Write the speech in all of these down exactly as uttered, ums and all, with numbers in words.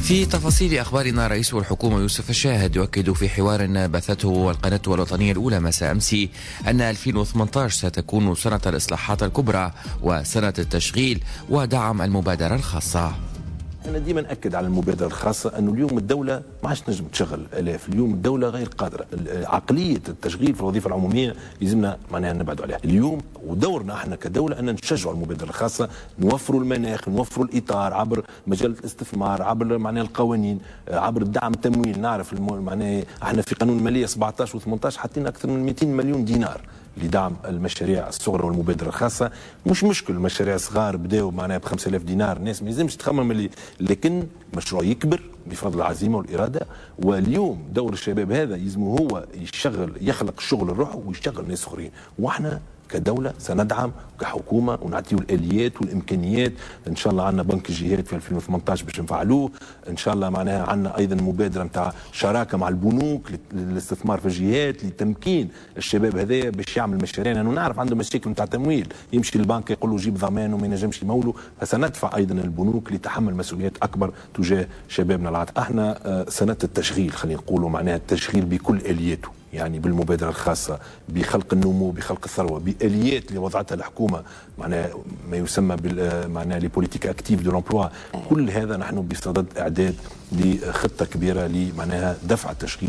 في تفاصيل أخبارنا، رئيس الحكومة يوسف الشاهد يؤكد في حوار بثته القناة الوطنية الأولى مساء أمس أن ألفين وثمانية عشر ستكون سنة الإصلاحات الكبرى وسنة التشغيل ودعم المبادرة الخاصة. أنا ديما نأكد على المبادرة الخاصة أنه اليوم الدولة ما عادش تنجم تشغل آلاف، اليوم الدولة غير قادرة، عقلية التشغيل في الوظيفة العمومية يلزمنا معناها نبعدوا عليها اليوم، ودورنا احنا كدولة أن نشجعوا المبادرة الخاصة، نوفروا المناخ، نوفروا الإطار عبر مجال الاستثمار، عبر معناها القوانين، عبر الدعم التمويل. نعرف معناها احنا في قانون المالية سبعة عشر وثمانية عشر حاطين أكثر من مئتين مليون دينار لدعم المشاريع الصغرى والمبادرة الخاصة. مش مشكل المشاريع الصغار بداوا معناها ب خمسة آلاف دينار، الناس ما يلزمش تخمم اللي، لكن مشروع يكبر بفضل العزيمة والإرادة. واليوم دور الشباب هذا يلزمه هو يشغل، يخلق شغل لروحه ويشغل ناس اخرين، واحنا كدولة سندعم كحكومة ونعطيه الآليات والإمكانيات. إن شاء الله عندنا بنك الجهات في ألفين وثمانية عشر باش نفعلوه، إن شاء الله معناها عندنا أيضا مبادرة نتاع شراكة مع البنوك للاستثمار في الجهات لتمكين الشباب هذايا باش يعمل مشاريع، لأنه يعني نعرف عنده مشاكل نتاع تمويل، يمشي للبنك يقول له جيب ضمان وما ينجمش يمولوا، فسندفع أيضا البنوك لتحمل مسؤوليات أكبر تجاه شبابنا العاطل. احنا سنة التشغيل، خلينا نقولوا معناها التشغيل بكل آلياته، يعني بالمبادرة الخاصة، بخلق النمو، بخلق الثروة، بآليات اللي وضعتها الحكومة، معناها ما يسمى بال معناها لي بوليتيك اكتيف دو لومبلوا. كل هذا نحن بصدد إعداد لخطة كبيرة لمعناها دفع التشغيل.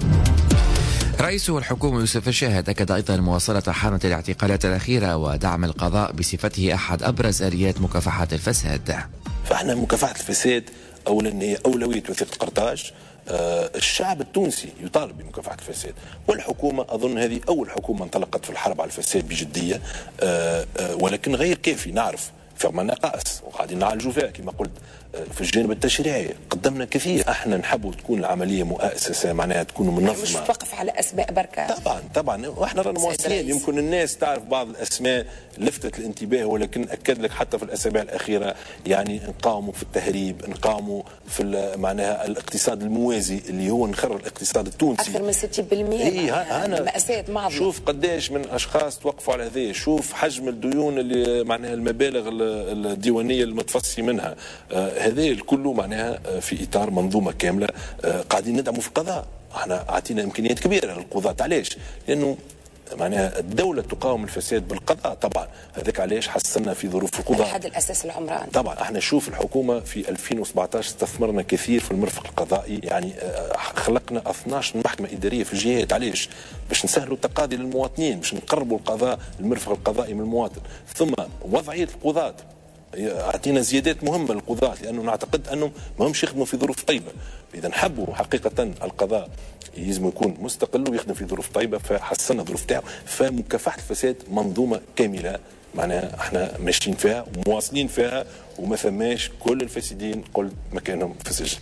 رئيس الحكومة يوسف الشاهد أكد أيضا مواصلة حالة الاعتقالات الأخيرة ودعم القضاء بصفته أحد أبرز آليات مكافحة الفساد. فاحنا مكافحة الفساد أولا هي أولوية وثيقة قرطاج. آه الشعب التونسي يطالب بمكافحة الفساد، والحكومة أظن هذه أول حكومة انطلقت في الحرب على الفساد بجدية، آه آه ولكن غير كافي. نعرف فما نقائص وقاعدين نعالجوا فيها كما قلت. في الجانب التشريعي قدمنا كثير، احنا نحبوا تكون العمليه مؤسسه، معناها تكون منظمه، مش توقف على اسماء بركه. طبعا طبعا واحنا رانا مواصلين. يمكن الناس تعرف بعض الاسماء لفتت الانتباه، ولكن اكد لك حتى في الاسابيع الاخيره يعني نقاوموا في التهريب، نقاوموا في معناها الاقتصاد الموازي اللي هو نخر الاقتصاد التونسي اكثر من ستين بالمئة. اي انا مأساة معظم. شوف قداش من اشخاص توقفوا على هذه، شوف حجم الديون اللي معناها المبالغ الديوانيه المتفصي منها. آه هذا الكل معناها في اطار منظومه كامله. آه قاعدين ندعموا في القضاء، احنا اعطينا امكانيات كبيره للقضاة. علاش؟ لانه معناها الدولة تقاوم الفساد بالقضاء، طبعا هذاك علاش حسنا في ظروف القضاء. الحد الأساس العمران. طبعا احنا نشوف الحكومة في ألفين وسبعة عشر استثمرنا كثير في المرفق القضائي، يعني خلقنا اثناش محكمة إدارية في الجهات. علاش؟ باش نسهلوا التقاضي للمواطنين، باش نقربوا القضاء المرفق القضائي من المواطن. ثم وضعية القضاة، اعطينا زيادات مهمه للقضاة، لانه نعتقد انهم ما همش يخدموا في ظروف طيبه. اذا نحبوا حقيقه القضاء يلزم يكون مستقل ويخدم في ظروف طيبه، فحسنا الظروف تاعو. فمكافحه الفساد منظومه كامله، معناها احنا ماشيين فيها ومواصلين فيها، وما فماش كل الفاسدين قلت مكانهم في السجن.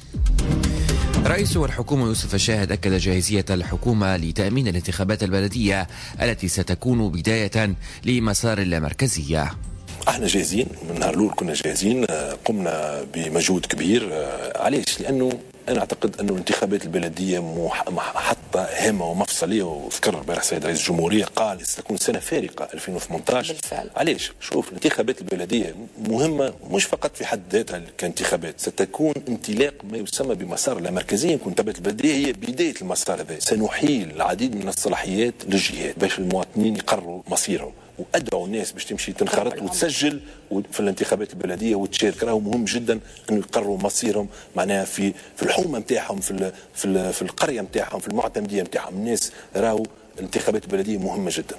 رئيس الحكومة يوسف الشاهد أكد جاهزية الحكومة لتأمين الانتخابات البلدية التي ستكون بداية لمسار اللامركزية. احنا جاهزين من نهار الاول، كنا جاهزين، قمنا بمجهود كبير. علاش؟ لانه انا اعتقد انه الانتخابات البلديه محطه هامه ومفصليه، وذكر امبارح السيد رئيس الجمهوريه قال ستكون سنه فارقه ألفين وثمانية عشر بالفعل. علاش؟ شوف الانتخابات البلديه مهمه مش فقط في حد ذاتها كانتخابات، ستكون انطلاق ما يسمى بمسار اللامركزيه. الانتخابات البلديه هي بدايه المسار هذا، سنحيل العديد من الصلاحيات للجهات باش المواطنين يقرروا مصيرهم، وادعوا الناس باش تمشي تنخرط وتسجل في الانتخابات البلديه وتشارك. راهو مهم جدا انه يقرروا مصيرهم، معناها في في الحومه نتاعهم، في ال في ال في القريه نتاعهم، في المعتمديه نتاعهم. الناس راهو الانتخابات البلديه مهمه جدا.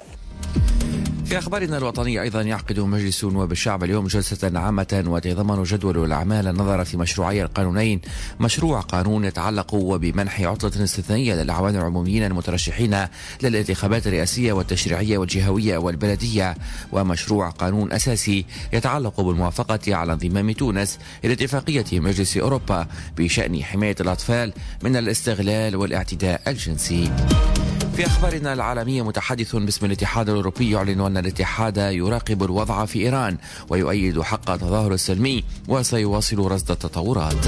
في أخبارنا الوطنية أيضا، يعقد مجلس نواب الشعب اليوم جلسة عامة وتضمن جدول الأعمال النظر في مشروعي القانونين: مشروع قانون يتعلق بمنح عطلة استثنائية للأعوان العموميين المترشحين للانتخابات الرئاسية والتشريعية والجهوية والبلدية، ومشروع قانون أساسي يتعلق بالموافقة على انضمام تونس إلى اتفاقية مجلس أوروبا بشأن حماية الأطفال من الاستغلال والاعتداء الجنسي. في أخبارنا العالمية، متحدث باسم الاتحاد الأوروبي يعلن أن الاتحاد يراقب الوضع في إيران ويؤيد حق التظاهر السلمي وسيواصل رصد التطورات.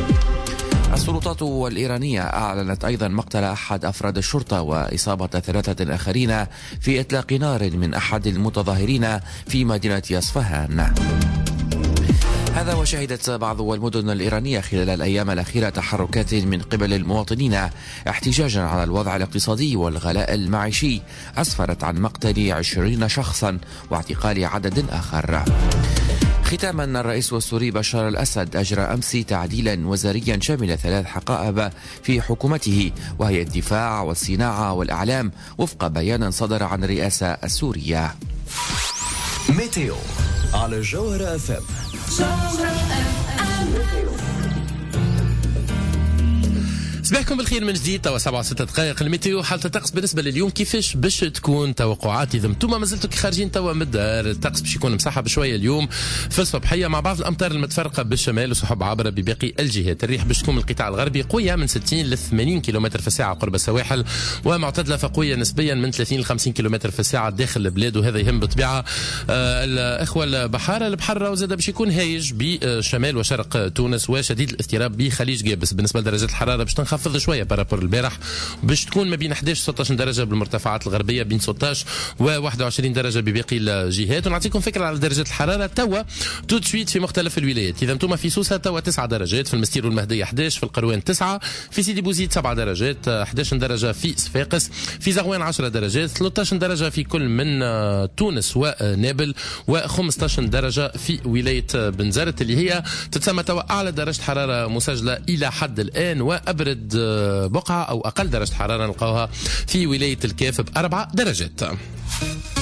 السلطات الإيرانية أعلنت أيضا مقتل أحد أفراد الشرطة وإصابة ثلاثة آخرين في إطلاق نار من أحد المتظاهرين في مدينة أصفهان. هذا وشهدت بعض المدن الإيرانية خلال الأيام الأخيرة تحركات من قبل المواطنين احتجاجا على الوضع الاقتصادي والغلاء المعيشي أسفرت عن مقتل عشرين شخصا واعتقال عدد آخر. ختاما، الرئيس السوري بشار الأسد أجرى أمس تعديلا وزاريا شامل ثلاث حقائب في حكومته، وهي الدفاع والصناعة والإعلام، وفق بيان صدر عن الرئاسة السورية. ميتيو على جوهرة اف ام. صباحكم بالخير من جديد. توا سبعة وستة دقائق. الميتيو حالة الطقس بالنسبة لليوم كيفاش باش تكون توقعات إذا انتم ما زلتوا خارجين توا من الدار؟ الطقس باش يكون مسحب شوية اليوم في الصباحية مع بعض الأمطار المتفرقة بالشمال وسحب عابرة بباقي الجهات. الريح باش تكون من القطاع الغربي قوية من ستين ل ثمانين كيلومتر في الساعة قرب السواحل، ومعتدلة فقوية نسبيا من ثلاثين ل خمسين كيلومتر في الساعة داخل البلاد، وهذا يهم بالطبيعة آه الإخوة البحارة. البحر وزاد باش يكون هايج بشمال وشرق تونس وشديد الاضطراب بخليج قابس. بالنسبة لدرجات الحرارة باش تنخفض شوية بارابور البارح، باش تكون ما بين أحد عشر ستة عشر درجة بالمرتفعات الغربية، بين ستة عشر و واحد وعشرين درجة بباقي الجهات. ونعطيكم فكرة على درجات الحرارة توا تو سويت في مختلف الولايات. إذا انتم في سوسة توا تسعة درجات، في المستير والمهدية أحد عشر، في القروان تسعة، في سيدي بوزيد سبعة درجات، أحد عشر درجة في صفاقس، في زغوان عشرة درجات، ثلاثة عشر درجة في كل من تونس ونابل، وخمسة عشر درجة في ولاية بنزرت اللي هي تتسمى توا أعلى درجة حرارة مسجلة إلى حد الآن، وأبرد بقعة أو أقل درجة حرارة نلقاوها في ولاية الكاف بأربع درجات.